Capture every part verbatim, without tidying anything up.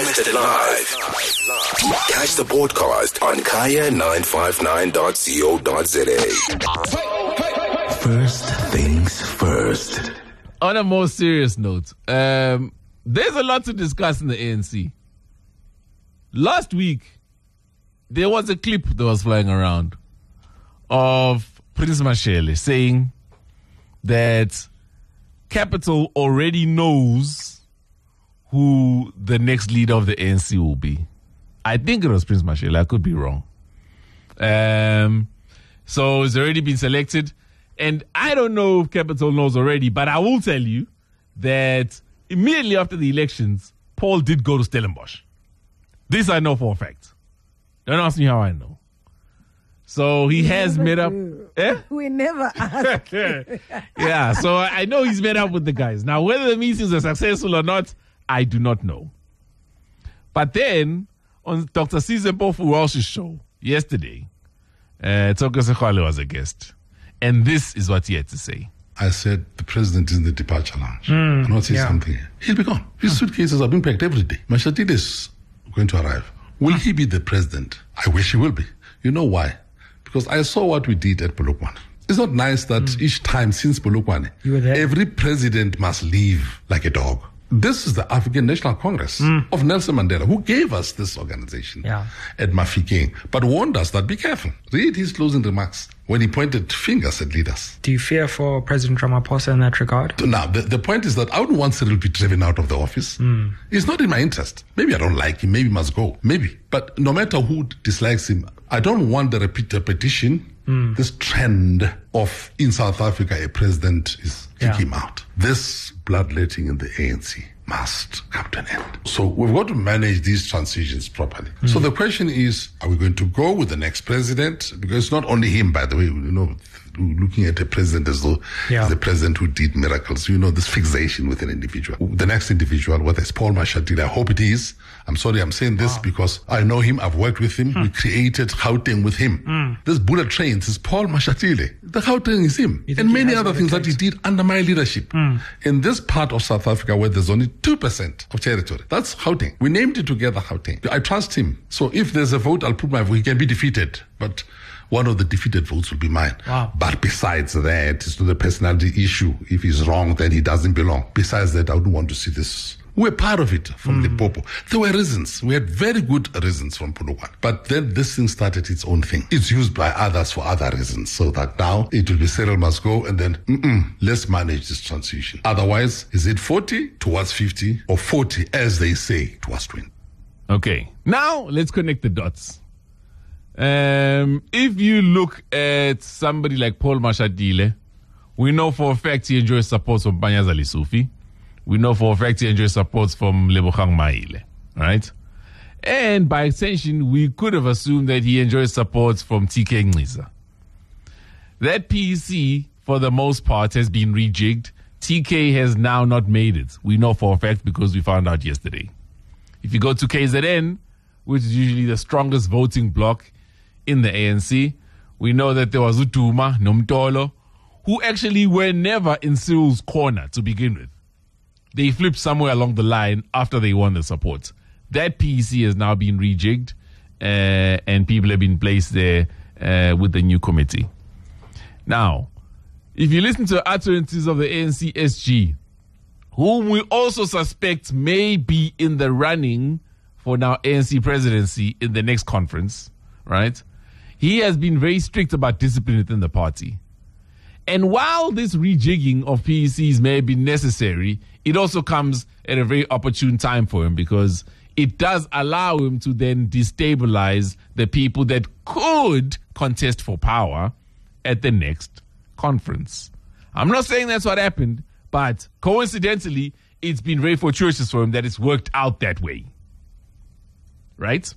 Unlimited Live. Catch the podcast on kaya nine five nine dot co dot za. First things first. On a more serious note, um, there's a lot to discuss in the A N C. Last week, there was a clip that was flying around of Prince Mashele saying that Capital already knows who the next leader of the A N C will be. I think it was Prince Mashele. I could be wrong. Um, so it's already been selected. And I don't know if Capital knows already, but I will tell you that immediately after the elections, Paul did go to Stellenbosch. This I know for a fact. Don't ask me how I know. So he we has met up. Eh? We never ask. Yeah, so I know he's met up with the guys. Now, whether the meetings are successful or not, I do not know. But then, on Doctor Size Mpofu Walsh's show yesterday, uh, Toko Sekhwale was a guest. And this is what he had to say. I said, the president is in the departure lounge. Mm, I'm not saying yeah. something. He'll be gone. His mm. suitcases are being packed every day. Mashatile is going to arrive. Will he be the president? I wish he will be. You know why? Because I saw what we did at Polokwane. It's not nice that mm. each time since Polokwane, every president must leave like a dog. This is the African National Congress mm. of Nelson Mandela, who gave us this organization yeah. at Mafikeng, but warned us that be careful. Read his closing remarks when he pointed fingers at leaders. Do you fear for President Ramaphosa in that regard? Now, the, the point is that I wouldn't want Cyril to be driven out of the office. Mm. It's not in my interest. Maybe I don't like him. Maybe he must go. Maybe. But no matter who dislikes him, I don't want the repeat repetition, mm. this trend of in South Africa, a president is kicking yeah. him out. This bloodletting in the A N C must come to an end. So we've got to manage these transitions properly. Mm. So the question is, are we going to go with the next president? Because it's not only him, by the way, you know, looking at a president as though yeah. he's the president who did miracles. You know, this fixation with an individual. The next individual, whether it's Paul Mashatile, I hope it is. I'm sorry I'm saying this wow. because I know him, I've worked with him, hmm. we created Gauteng with him. Mm. This bullet trains is Paul Mashatile. The Gauteng is him. And many other things that he did under my leadership. Mm. In this part of South Africa where there's only two percent of territory, that's Gauteng. We named it together Gauteng. I trust him. So if there's a vote, I'll put my vote. He can be defeated, but one of the defeated votes will be mine. Wow. But besides that, it's not a personality issue. If he's wrong, then he doesn't belong. Besides that, I wouldn't want to see this. We're part of it from mm. Limpopo. There were reasons. We had very good reasons from Polokwane. But then this thing started its own thing. It's used by others for other reasons. So that now it will be Cyril must go and then mm-mm, let's manage this transition. Otherwise, is it forty towards fifty or forty, as they say, towards twenty? Okay. Now, let's connect the dots. Um, if you look at somebody like Paul Mashatile, we know for a fact he enjoys support from Panyaza Lesufi. We know for a fact he enjoys support from Lebogang Maile, right? And by extension, we could have assumed that he enjoys support from T K Ngqiza. That P E C, for the most part, has been rejigged. T K has now not made it. We know for a fact because we found out yesterday. If you go to K Z N, which is usually the strongest voting bloc in the A N C, we know that there was Uduma, Nomtolo, who actually were never in Cyril's corner to begin with. They flipped somewhere along the line after they won the support. That P E C has now been rejigged, uh, and people have been placed there uh, with the new committee. Now, if you listen to utterances of the A N C S G, whom we also suspect may be in the running for now A N C presidency in the next conference, right? He has been very strict about discipline within the party. And while this rejigging of P E Cs may be necessary, it also comes at a very opportune time for him because it does allow him to then destabilize the people that could contest for power at the next conference. I'm not saying that's what happened, but coincidentally, it's been very fortuitous for him that it's worked out that way. Right?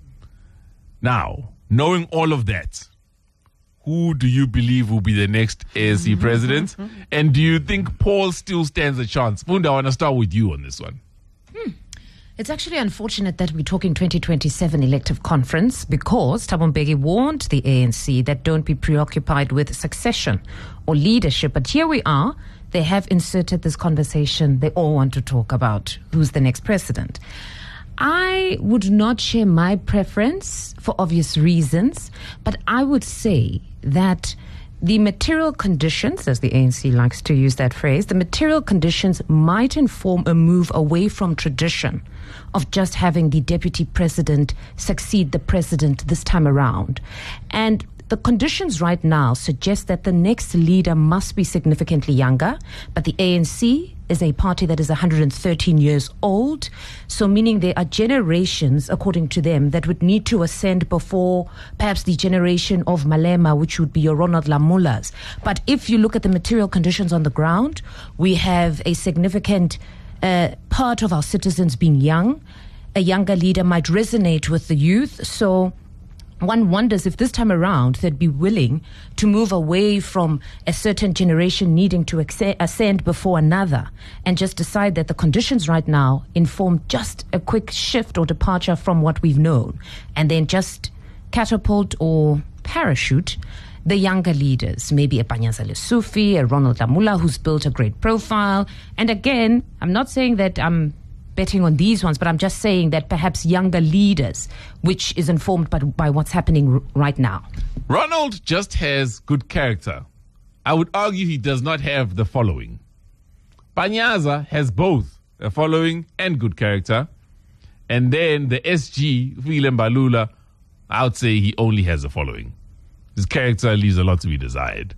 Now, knowing all of that, who do you believe will be the next A N C mm-hmm, president? Mm-hmm. And do you think Paul still stands a chance? Funda, I want to start with you on this one. Hmm. It's actually unfortunate that we're talking twenty twenty-seven elective conference because Thabo Mbeki warned the A N C that don't be preoccupied with succession or leadership. But here we are. They have inserted this conversation. They all want to talk about who's the next president. I would not share my preference for obvious reasons, but I would say that the material conditions, as the A N C likes to use that phrase, the material conditions might inform a move away from tradition of just having the deputy president succeed the president this time around. And the conditions right now suggest that the next leader must be significantly younger, but the A N C is a party that is one hundred thirteen years old, so meaning there are generations, according to them, that would need to ascend before perhaps the generation of Malema, which would be your Ronald Lamulas. But if you look at the material conditions on the ground, we have a significant uh, part of our citizens being young. A younger leader might resonate with the youth, so one wonders if this time around they'd be willing to move away from a certain generation needing to ascend before another and just decide that the conditions right now inform just a quick shift or departure from what we've known, and then just catapult or parachute the younger leaders, maybe a Panyaza Lesufi, a Ronald Lamula, who's built a great profile. And again, I'm not saying that I'm betting on these ones, but I'm just saying that perhaps younger leaders, which is informed by, by what's happening r- right now. Ronald just has good character. I would argue he does not have the following. Panyaza has both a following and good character. And then the S G, Fikile Mbalula, I would say he only has a following. His character leaves a lot to be desired.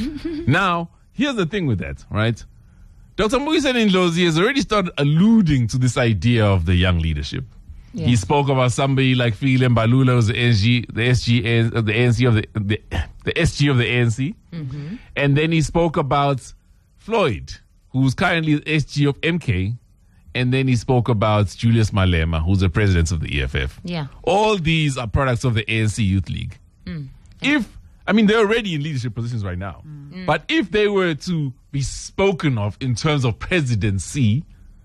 Now, here's the thing with that, right? Doctor Mbuyiseni Ndlozi has already started alluding to this idea of the young leadership. Yeah. He spoke about somebody like Fikile Mbalula, who's the S G, the S G, the A N C of the the, the S G of the A N C, mm-hmm. And then he spoke about Floyd, who's currently the S G of M K, and then he spoke about Julius Malema, who's the president of the E F F. Yeah, all these are products of the A N C Youth League. Mm. If I mean, they're already in leadership positions right now. Mm. But if they were to be spoken of in terms of presidency,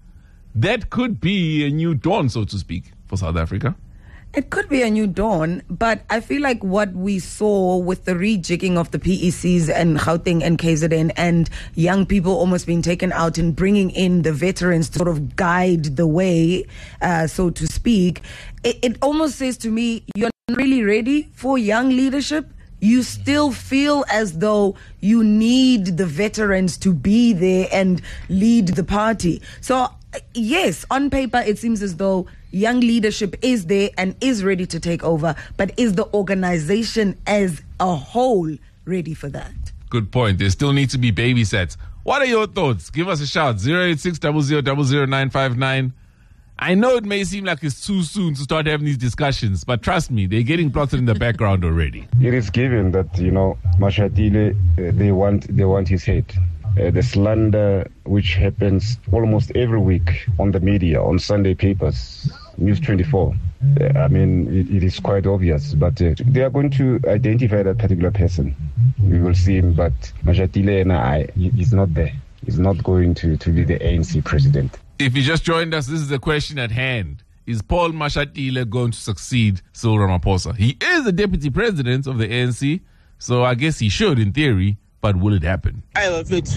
that could be a new dawn, so to speak, for South Africa. It could be a new dawn, but I feel like what we saw with the rejigging of the P E Cs and Gauteng and K Z N and young people almost being taken out and bringing in the veterans to sort of guide the way, uh, so to speak, it, it almost says to me, you're not really ready for young leadership. You still feel as though you need the veterans to be there and lead the party. So, yes, on paper, it seems as though young leadership is there and is ready to take over. But is the organization as a whole ready for that? Good point. There still need to be babysets. What are your thoughts? Give us a shout. zero eight six zero zero zero zero nine five nine. I know it may seem like it's too soon to start having these discussions, but trust me, they're getting plotted in the background already. It is given that, you know, Mashatile, uh, they want they want his head. Uh, the slander which happens almost every week on the media, on Sunday papers, News twenty-four. Uh, I mean, it, it is quite obvious, but uh, they are going to identify that particular person. We will see him, but Mashatile and I, he, he's not there. He's not going to, to be the A N C president. If you just joined us, this is the question at hand. Is Paul Mashatile going to succeed Cyril Ramaphosa? He is the deputy president of the A N C, so I guess he should in theory, but will it happen? I love it.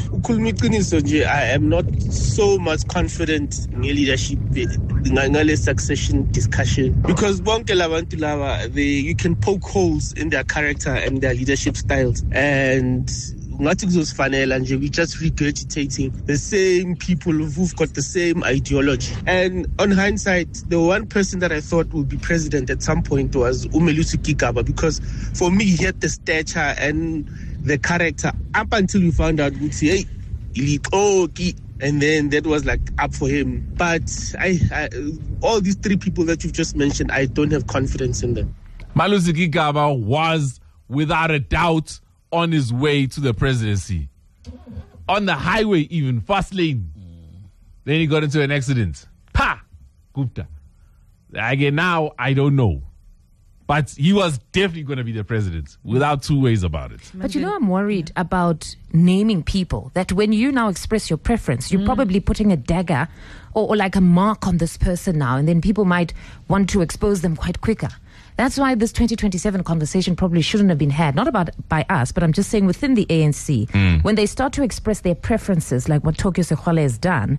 I am not so much confident in leadership, in succession discussion, because they, you can poke holes in their character and their leadership styles. And nothing was final, and we're just regurgitating the same people who've got the same ideology. And on hindsight, the one person that I thought would be president at some point was Umelusi Gigaba, because for me, he had the stature and the character up until we found out, we'd say, hey, okay. And then that was like up for him. But I, I, all these three people that you've just mentioned, I don't have confidence in them. Malusi Gigaba was, without a doubt, on his way to the presidency. On the highway even, fast lane. Then he got into an accident. Pa! Gupta. Again, now, I don't know. But he was definitely going to be the president, without two ways about it. But you know, I'm worried about naming people, that when you now express your preference, you're mm. probably putting a dagger or, or like a mark on this person now, and then people might want to expose them quite quicker. That's why this twenty twenty-seven conversation probably shouldn't have been had, not about by us, but I'm just saying within the A N C, mm. when they start to express their preferences, like what Tokyo Sekgole has done,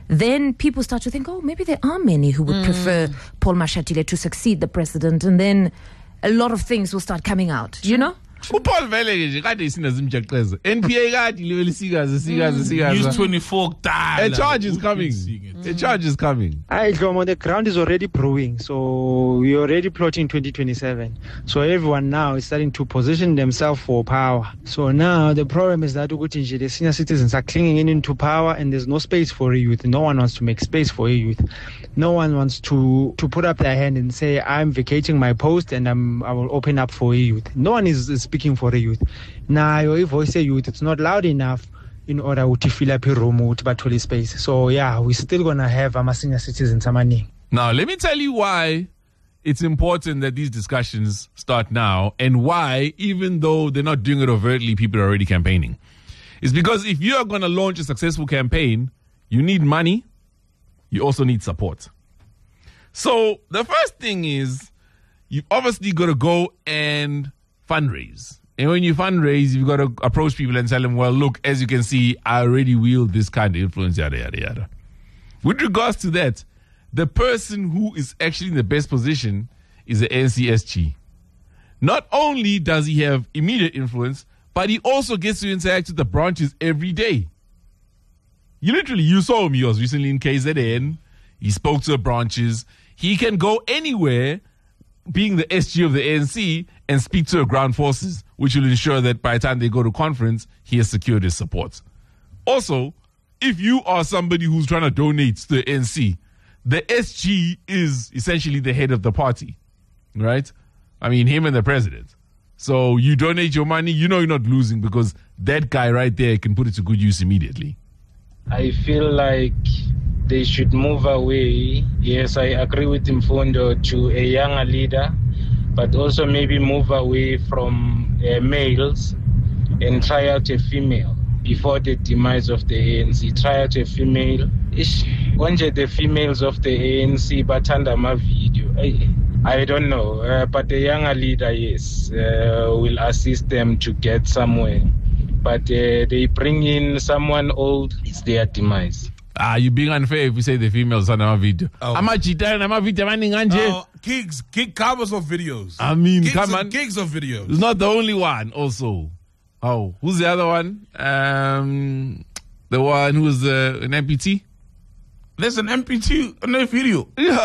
then people start to think, oh, maybe there are many who would mm. prefer Paul Mashatile to succeed the president, and then a lot of things will start coming out, you know? uPaul vele nje kade isina zimjaqeza N P A kade liveli sikaze sikaze sikaze use twenty-four kudala a charge is coming a charge is coming I Dlomo, the ground is already brewing, so we're already plotting twenty twenty-seven, so everyone now is starting to position themselves for power. So now the problem is that the senior citizens are clinging in into power, and there's no space for a youth. No one wants to make space for a youth. No one wants to to put up their hand and say, I'm vacating my post and I'm I will open up for a youth. No one is, is speaking for a youth. Now your voice a youth, it's not loud enough in order to fill up a room to battle space. So yeah, we're still gonna have our senior citizens money. Now let me tell you why it's important that these discussions start now, and why, even though they're not doing it overtly, people are already campaigning. It's because if you are going to launch a successful campaign, you need money. You also need support. So the first thing is you've obviously got to go and fundraise. And when you fundraise, you've got to approach people and tell them, well, look, as you can see, I already wield this kind of influence, yada, yada, yada. With regards to that, the person who is actually in the best position is the N C S G. Not only does he have immediate influence, but he also gets to interact with the branches every day. You literally, you saw him. He was recently in K Z N. He spoke to the branches. He can go anywhere, being the S G of the A N C, and speak to the ground forces, which will ensure that by the time they go to conference, he has secured his support. Also, if you are somebody who's trying to donate to the A N C, the S G is essentially the head of the party, right? I mean, him and the president. So you donate your money, you know you're not losing, because that guy right there can put it to good use immediately. I feel like they should move away. Yes, I agree with Mfundo, to a younger leader, but also maybe move away from uh, males and try out a female before the demise of the A N C. Try out a female. Ish, onje the females of the A N C bathanda ma video. I, I don't know, uh, but the younger leader, yes, uh, will assist them to get somewhere. But uh, they bring in someone old, it's their demise. Ah, you're being unfair if you say the females on our video. Oh. I'm a cheater and I'm a video man oh, gigs, gig covers of videos. I mean, gigs come of, on. Gigs of videos. It's not the only one also. Oh, who's the other one? Um, the one who's uh, an amputee? There's an amputee on the video. Yeah.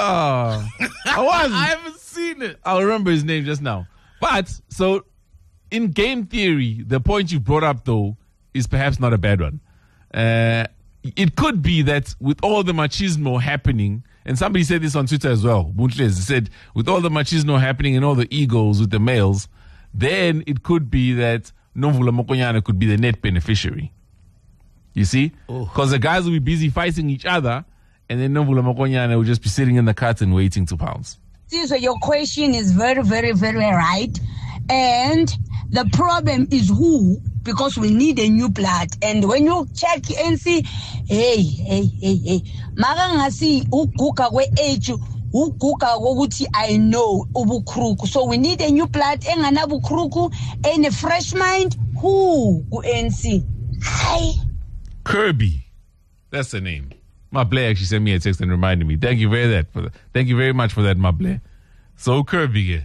I was. I haven't seen it. I'll remember his name just now. But, so, in game theory, the point you brought up, though, is perhaps not a bad one. Uh, it could be that with all the machismo happening, and somebody said this on Twitter as well, Buntlez said, with all the machismo happening and all the egos with the males, then it could be that Nomvula Mokonyane could be the net beneficiary. You see? Because the guys will be busy fighting each other, and then Nomvula Mokonyane will just be sitting in the curtain waiting to pounce. So your question is very, very, very right. And the problem is who, because we need a new blood. And when you check and see, hey, hey, hey, hey, Marangasi, Ukuka, we age, Ukuka, Woguti, I know, Ubukruku. So we need a new blood, and an Abukruku, and a fresh mind. Who, N C? Hi. Kirby. That's the name. Mable actually sent me a text and reminded me. Thank you very that for that. Thank you very much for that, Mable. So Kirby,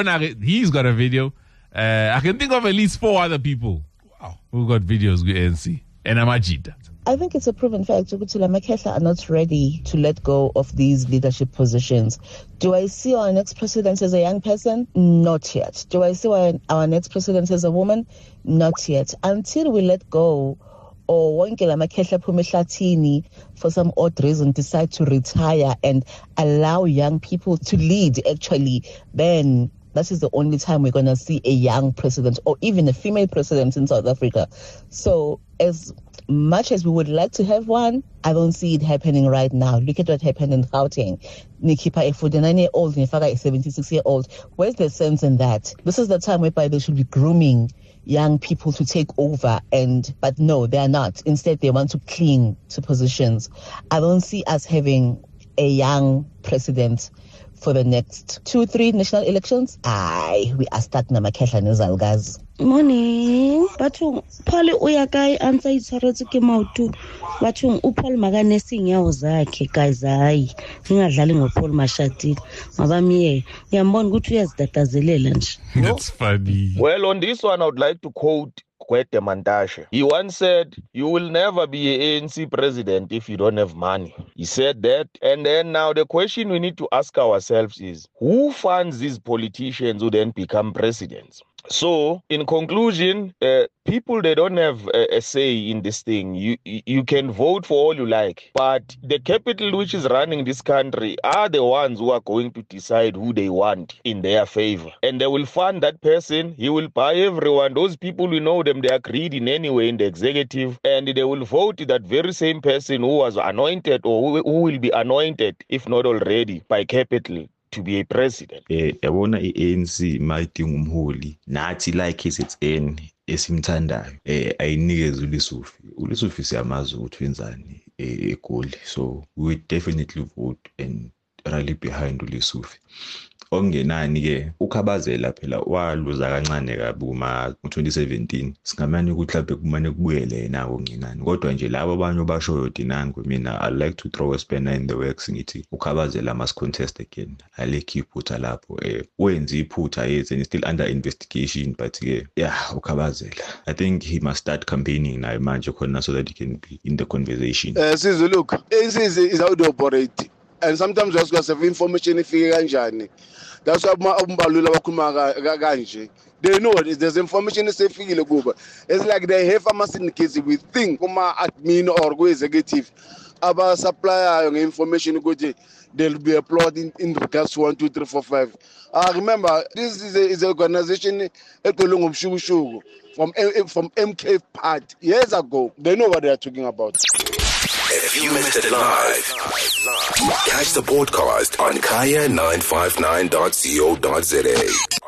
he's got a video. Uh, I can think of at least four other people wow. who got videos with A N C. And Amajid. I think it's a proven fact that Makehla are not ready to let go of these leadership positions. Do I see our next president as a young person? Not yet. Do I see our, our next president as a woman? Not yet. Until we let go, or Wonkela Makehla Pumehlatini, for some odd reason, decide to retire and allow young people to lead, actually, then that is the only time we're going to see a young president or even a female president in South Africa. So as much as we would like to have one, I don't see it happening right now. Look at what happened in Gauteng. Nikipa, a forty-nine-year-old, Nifaga, a seventy-six-year-old. Where's the sense in that? This is the time whereby they should be grooming young people to take over, and but no, they are not. Instead, they want to cling to positions. I don't see us having a young president for the next two, three national elections, aye, we are stuck na Makhehla nezalgazi. Morning. Bathong Paul uya kai answer itshwaretse ke maoto. Bathong u Paul magane sinyawo zakhe guys hayi. Ngingadlali ngo Paul Mashatile. Ngoba miye uyambona ukuthi uyazidadazelela nje. That's funny. Well, on this one I would like to quote Gwede Mantashe. He once said, "You will never be an A N C president if you don't have money." He said that. And then now the question we need to ask ourselves is, who funds these politicians who then become presidents? So, in conclusion, uh, people, they don't have a, a say in this thing. You you can vote for all you like, but the capital which is running this country are the ones who are going to decide who they want in their favor. And they will fund that person. He will buy everyone. Those people, we know them, they are greedy in any way in the executive. And they will vote that very same person who was anointed or who, who will be anointed, if not already, by capital, to be a president. Eh yabona i-A N C mayidinga umholi nathi like its N esimthandayo eh ayinikeze uLisufi. uLisufi siyamazi ukuthi wenzani eGoli, so we definitely vote and rally behind uLisufi. Ongenani ke ukhabazela phela waluza kancane kabi kuma twenty seventeen, singamane ukuthi laphe kumane kubuyele yena ongenani, kodwa nje labo abanye bashoyo dinangwe. Mina I like to throw a spanner in the works ngithi ukhabazela must contest again. Alekhi iphutha lapho eh wenza iphutha yethu and still under investigation, but ke yeah ukhabazela I think he must start campaigning nayo manje khona so that he can be in the conversation. Uh, Sizu, look, A N C is, is how they operate, and sometimes we ask have information ifike kanjani. That's why umbalula bakhuluma kanje. They know it. There's information esefikile kuba. It's like they have a syndicates with thing kuma admin or go executive aba supplier information ukuthi there'll be a plot in, in regards to one, two, three, four, five. I uh, remember this is a, is an organization from from M K part years ago. They know what they are talking about. If you missed it live, catch the podcast on kaya nine five nine dot co dot za.